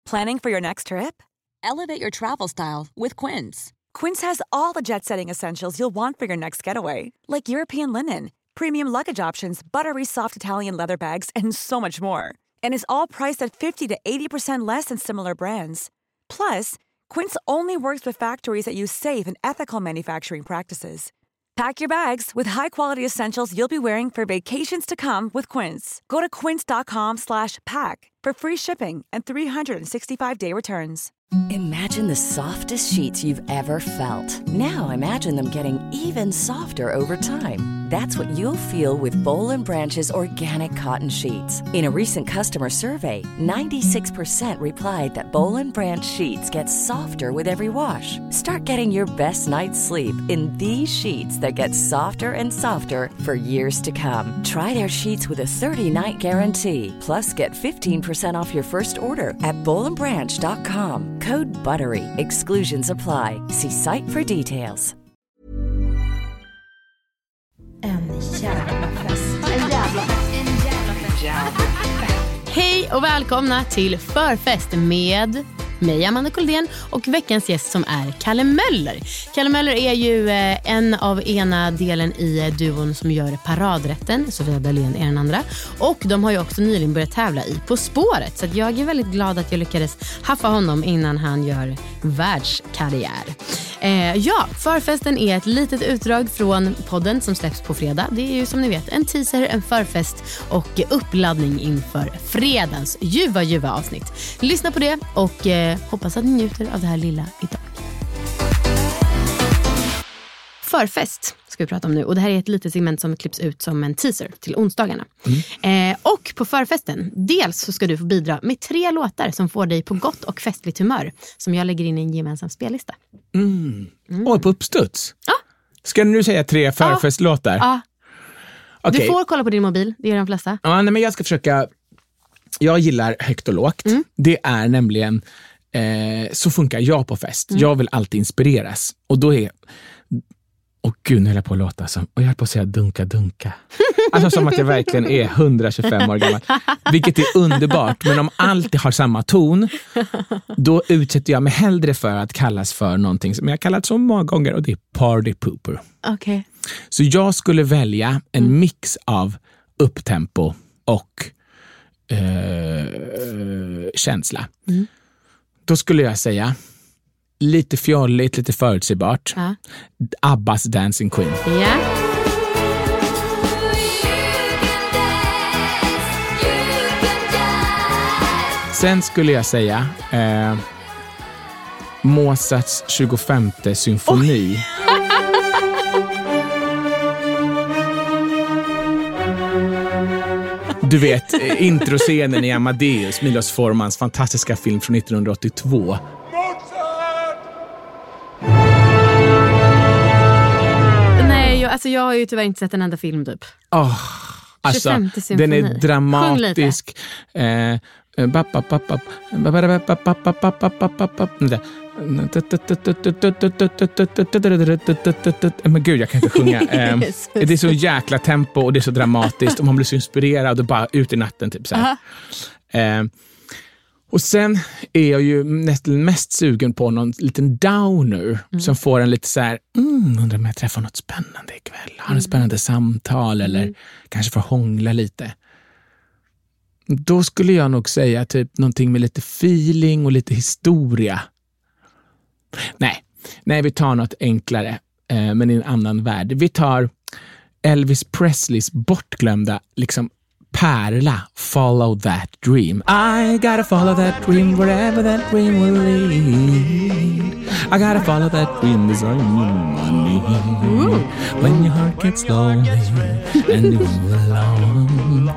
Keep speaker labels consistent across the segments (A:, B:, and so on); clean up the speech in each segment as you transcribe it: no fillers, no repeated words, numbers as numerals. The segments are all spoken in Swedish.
A: Planning for your next trip?
B: Elevate your travel style with Quince.
A: Quince has all the jet-setting essentials you'll want for your next getaway, like European linen, premium luggage options, buttery soft Italian leather bags, and so much more. And is all priced at 50 to 80% less than similar brands. Plus, Quince only works with factories that use safe and ethical manufacturing practices. Pack your bags with high-quality essentials you'll be wearing for vacations to come with Quince. Go to quince.com/pack for free shipping and 365-day returns.
C: Imagine the softest sheets you've ever felt. Now imagine them getting even softer over time. That's what you'll feel with Boll & Branch's organic cotton sheets. In a recent customer survey, 96% replied that Boll & Branch sheets get softer with every wash. Start getting your best night's sleep in these sheets that get softer and softer for years to come. Try their sheets with a 30-night guarantee. Plus, get 15% off your first order at bollandbranch.com. Code BUTTERY. Exclusions apply. See site for details.
D: En jävla fest.
E: Hej och välkomna till Förfest med mig, Amanda Kuldén, och veckans gäst som är Kalle Möller. Kalle Möller är ju en av ena delen i duon som gör paradrätten. Sofia Dalén är den andra. Och de har ju också nyligen börjat tävla i På spåret. Så att jag är väldigt glad att jag lyckades haffa honom innan han gör världskarriär. Ja, Förfesten är ett litet utdrag från podden som släpps på fredag. Det är ju som ni vet en teaser, en förfest och uppladdning inför fredagens ljuva avsnitt. Lyssna på det och hoppas att ni njuter av det här lilla idag. Förfest ska vi prata om nu. Och det här är ett litet segment som klipps ut som en teaser till onsdagarna. Och på förfesten, dels så ska du få bidra med 3 låtar som får dig på gott och festligt humör. Som jag lägger in i en gemensam spellista.
F: Och på uppstuds?
E: Ja.
F: Ska du nu säga 3 förfestlåtar?
E: Ja.
F: Okay.
E: Du får kolla på din mobil, det gör de flesta.
F: Ja, nej, men jag ska försöka. Jag gillar högt och lågt. Det är nämligen så funkar jag på fest. Jag vill alltid inspireras. Och då är gud, nu höll jag på att låta som, och jag höll på att säga dunka. Alltså som att jag verkligen är 125 år gammal. Vilket är underbart. Men om alltid har samma ton, då utsätter jag mig hellre för att kallas för någonting som jag har kallat så många gånger, och det är party pooper.
E: Okay.
F: Så jag skulle välja en mix av upptempo och känsla. Då skulle jag säga lite fjolligt, lite förutsägbart. Abbas Dancing Queen.
E: Ja.
F: Sen skulle jag säga Mozarts 25:e symfoni. Du vet, introscenen i Amadeus, Milos Formans fantastiska film från 1982.
E: Alltså jag har ju tyvärr inte sett en enda film typ.
F: Alltså, den är dramatisk. Men gud, jag kan inte sjunga. Det är så jäkla tempo och det är så dramatiskt och man blir så inspirerad och bara ut i natten typ så här. Och sen är jag ju nästan mest sugen på någon liten downer som får en lite så här, undrar om jag träffar något spännande ikväll. Har en spännande samtal eller kanske får hångla lite. Då skulle jag nog säga typ någonting med lite feeling och lite historia. Nej, vi tar något enklare, men i en annan värld. Vi tar Elvis Presleys bortglömda liksom pärla, Follow That Dream. I gotta follow that dream wherever that dream will lead. I gotta follow that dream as I'm money. When your heart gets lonely and you're alone.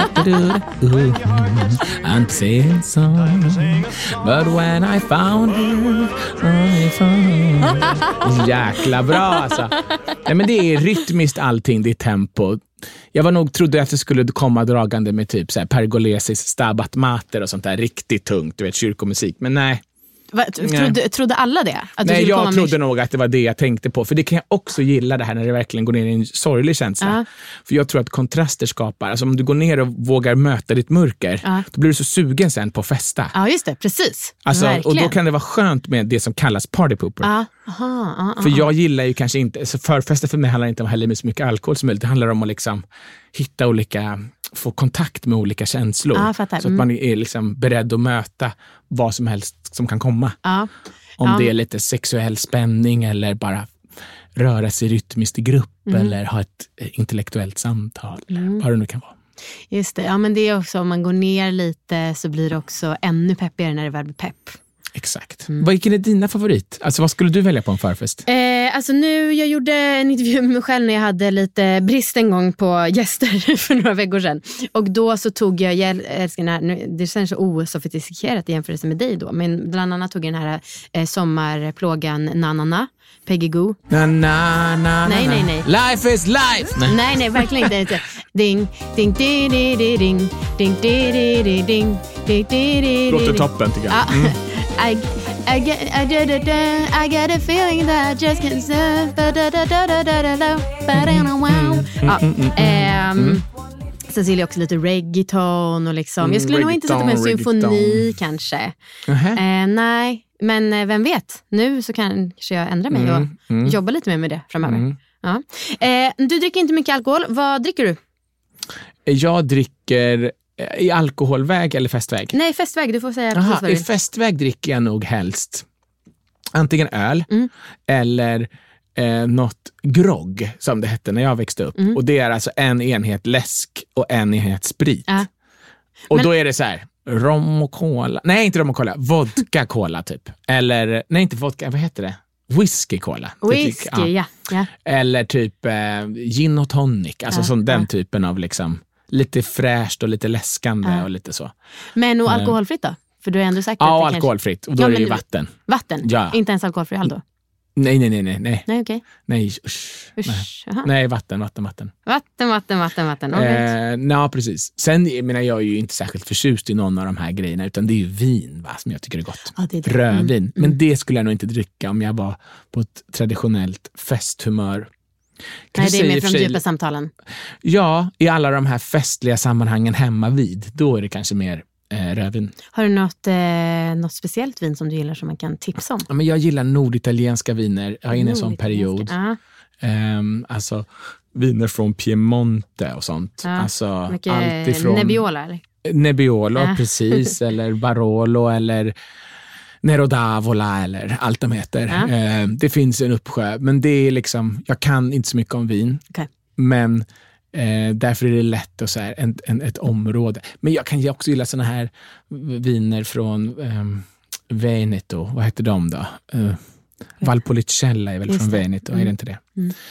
F: I'm saying song. But when I found her, I found. Jäkla bra alltså. Nej, men det är rytmiskt allting, det är tempo. Jag trodde att det skulle komma dragande med typ så här Pergolesis Stabat Mater och sånt där riktigt tungt, du vet, kyrkomusik, men nej.
E: Trodde alla det?
F: Nej, jag trodde nog att det var det jag tänkte på. För det kan jag också gilla, det här när det verkligen går ner i en sorglig känsla. För jag tror att kontraster skapar. Alltså om du går ner och vågar möta ditt mörker, då blir du så sugen sen på att festa.
E: Ja, just det. Precis.
F: Alltså, och då kan det vara skönt med det som kallas party pooper. För jag gillar ju kanske inte, så förfester för mig handlar inte om att hälla med så mycket alkohol som möjligt. Det handlar om att liksom hitta få kontakt med olika känslor. Så att man är liksom beredd att möta vad som helst som kan komma. Om det är lite sexuell spänning eller bara röra sig rytmiskt i grupp eller ha ett intellektuellt samtal. Vad det nu kan vara.
E: Just det, ja, men det är också om man går ner lite så blir det också ännu peppigare när det väl blir pepp.
F: Exakt. Vilken är dina favorit? Alltså vad skulle du välja på en förfest?
E: Alltså jag gjorde en intervju med mig själv när jag hade lite brist en gång på gäster för några veckor sedan. Och då så tog jag det känns så osofistikerat i jämförelse med dig då. Men bland annat tog jag den här sommarplågan Na-na-na, Peggy Goo.
F: Na-na-na.
E: Nej.
F: Life is life!
E: Nej, verkligen inte. Ding, ding, ding, ding, ding, ding, ding, ding, ding, ding, ding, ding.
F: Låter toppen tycker jag.
E: I get a feeling that I just can't sen ser jag också lite reggaeton och liksom. Jag skulle nog inte sätta med en symfoni kanske. Nej, men vem vet? Nu så kanske jag ändrar mig och jobba lite mer med det framöver. Du dricker inte mycket alkohol. Vad dricker du?
F: Jag dricker i alkoholväg eller festväg?
E: Nej, festväg. Du får säga precis vad
F: i festväg dricker jag nog helst antingen öl eller något grogg som det hette när jag växte upp. Och det är alltså en enhet läsk och en enhet sprit. Och då är det så här rom och cola. Nej, inte rom och cola. Vodka cola typ. Eller, nej inte vodka, vad heter det? Whisky cola.
E: Whisky, ja.
F: Eller typ gin och tonic. Alltså den typen av liksom lite fräscht och lite läskande och lite så. Men
E: och alkoholfritt då? För du är ändå säker
F: att det alkoholfritt. Och då är det ju vatten.
E: Vatten?
F: Ja.
E: Inte ens alkoholfri då?
F: Nej.
E: Nej, okej.
F: Nej, nej, vatten.
E: Vatten, okay.
F: Ja, precis. Sen menar jag är ju inte särskilt förtjust i någon av de här grejerna, utan det är ju vin som jag tycker är gott.
E: Det är det.
F: Rödvin. Men det skulle jag nog inte dricka om jag var på ett traditionellt festhumör.
E: Nej, det är mer från djupa samtalen.
F: Ja, i alla de här festliga sammanhangen hemma vid, då är det kanske mer rödvin.
E: Har du något speciellt vin som du gillar som man kan tipsa om?
F: Ja, men jag gillar norditalienska viner. Jag är inne i en sån period. Alltså viner från Piemonte och sånt. Alltså allt ifrån
E: Nebbiolo eller?
F: Nebbiolo, precis. Eller Barolo eller Nero d'Avola eller allt de heter. Det finns en uppsjö. Men det är liksom, jag kan inte så mycket om vin.
E: Okay.
F: Men därför är det lätt att så här, ett område. Men jag kan ju också gilla såna här viner från Veneto. Vad heter de då? Valpolicella är väl från Veneto, är det inte det?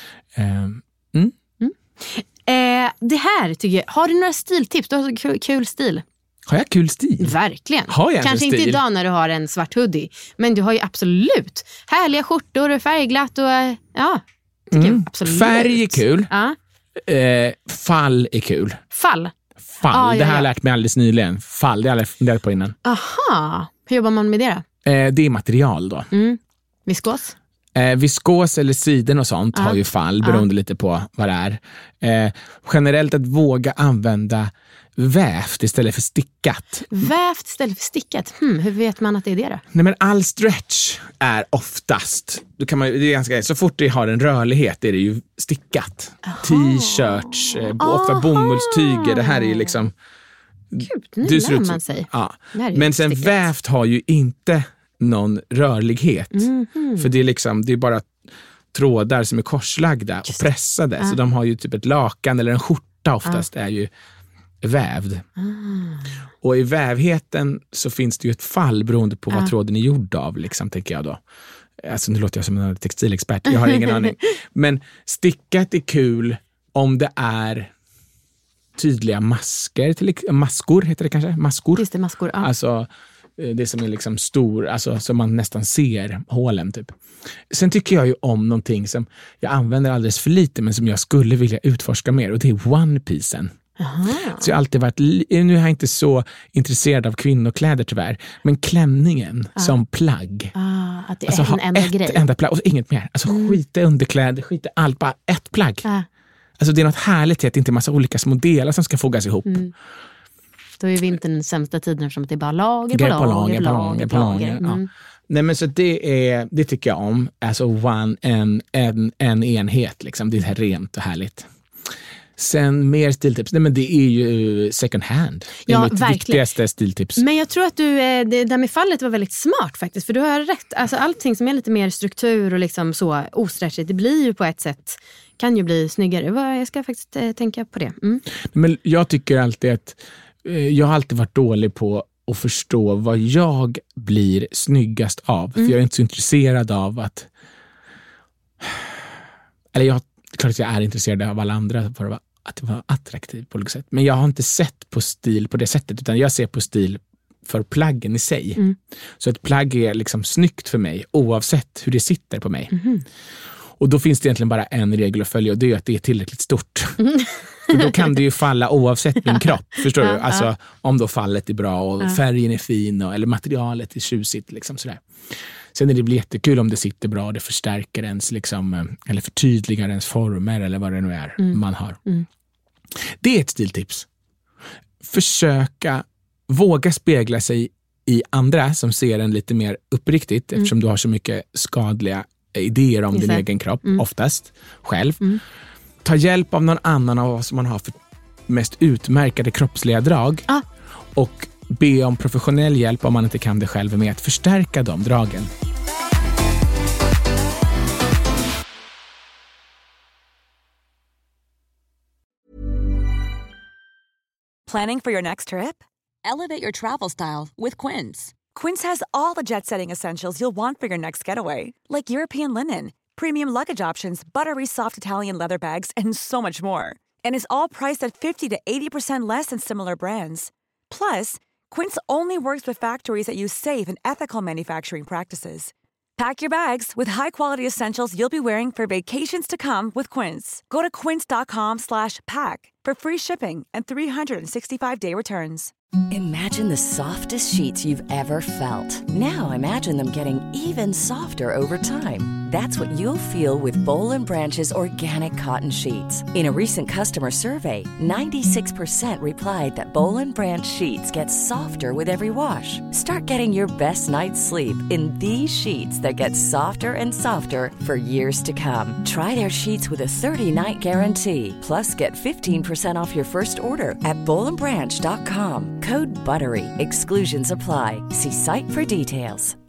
E: Det här tycker jag, har du några stiltips? Du har kul stil.
F: Har jag kul stil?
E: Verkligen.
F: Har jag
E: kanske inte idag när du har en svart hoodie, men du har ju absolut härliga skjortor, färgglatt och tycker jag absolut.
F: Färg är kul. Fall är kul.
E: Fall?
F: Det här har jag lärt mig alldeles nyligen. Fall, det har jag aldrig funderat på innan.
E: Aha, hur jobbar man med det då?
F: Det är material då.
E: Viskos?
F: Viskos eller siden och sånt har ju fall beroende lite på vad det är. Generellt att våga använda vävt istället för stickat.
E: Vävt istället för stickat? Hur vet man att det är det då?
F: Nej, men all stretch är oftast, då kan man, det är ganska, så fort det har en rörlighet är det ju stickat. T-shirts, ofta bomullstyger. Det här är ju liksom...
E: Gud, nu lär man sig.
F: Ja. Men sen stickat. Vävt har ju inte någon rörlighet. För det är liksom, det är bara trådar som är korslagda och pressade. Så de har ju typ ett lakan eller en skjorta oftast är ju vävd. Och i vävheten så finns det ju ett fall beroende på vad tråden är gjord av, liksom, tänker jag då. Alltså nu låter jag som en textilexpert, jag har ingen aning. Men stickat är kul om det är tydliga maskor heter det kanske? Maskor.
E: Just det, maskor, ja.
F: Alltså det som är liksom stor, alltså som man nästan ser hålen typ. Sen tycker jag ju om någonting som jag använder alldeles för lite men som jag skulle vilja utforska mer, och det är one-piecen. Så jag har alltid varit, nu är jag inte så intresserad av kvinnokläder tyvärr, men klänningen som plagg.
E: Att det är en enda grej.
F: Ett enda plagg och inget mer. Alltså skita underkläder, skita allt, bara ett plagg. Alltså det är något härligt i att det inte är massa olika små delar som ska fogas ihop.
E: Då är vintern den sämsta tiden eftersom det är bara lager på lager.
F: Ja. Nej, men så det tycker jag om. Alltså en enhet liksom. Det är här rent och härligt. Sen mer stiltips. Nej, men det är ju second hand. Det är mitt viktigaste stiltips.
E: Men jag tror att det där med fallet var väldigt smart faktiskt. För du har rätt. Alltså allting som är lite mer struktur och liksom så osträckigt, det blir ju på ett sätt, kan ju bli snyggare. Jag ska faktiskt tänka på det.
F: Men jag tycker alltid att jag har alltid varit dålig på att förstå vad jag blir snyggast av. För jag är inte så intresserad av att... Eller klart att jag är intresserad av alla andra för att vara attraktiv på något sätt. Men jag har inte sett på stil på det sättet, utan jag ser på stil för plaggen i sig. Så ett plagg är liksom snyggt för mig oavsett hur det sitter på mig. Och då finns det egentligen bara en regel att följa, och det är att det är tillräckligt stort. För då kan det ju falla oavsett min kropp, förstår du? Alltså om då fallet är bra och färgen är fin eller materialet är tjusigt liksom sådär. Sen är det blir jättekul om det sitter bra och det förstärker ens liksom, eller förtydligar ens former eller vad det nu är man har. Det är ett stiltips. Våga spegla sig i andra som ser en lite mer uppriktigt, eftersom du har så mycket skadliga idéer om din egen kropp, oftast själv. Ta hjälp av någon annan av vad som man har för mest utmärkade kroppsliga drag och be om professionell hjälp om man inte kan det själv med att förstärka de dragen.
A: Planning for your next trip?
B: Elevate your travel style with Quince.
A: Quince has all the jet-setting essentials you'll want for your next getaway, like European linen, premium luggage options, buttery soft Italian leather bags, and so much more. And is all priced at 50 to 80% less than similar brands. Plus, Quince only works with factories that use safe and ethical manufacturing practices. Pack your bags with high-quality essentials you'll be wearing for vacations to come with Quince. Go to quince.com/pack for free shipping and 365-day returns.
C: Imagine the softest sheets you've ever felt. Now imagine them getting even softer over time. That's what you'll feel with Boll & Branch's organic cotton sheets. In a recent customer survey, 96% replied that Boll & Branch sheets get softer with every wash. Start getting your best night's sleep in these sheets that get softer and softer for years to come. Try their sheets with a 30-night guarantee. Plus, get 15% off your first order at bollandbranch.com. Code BUTTERY. Exclusions apply. See site for details.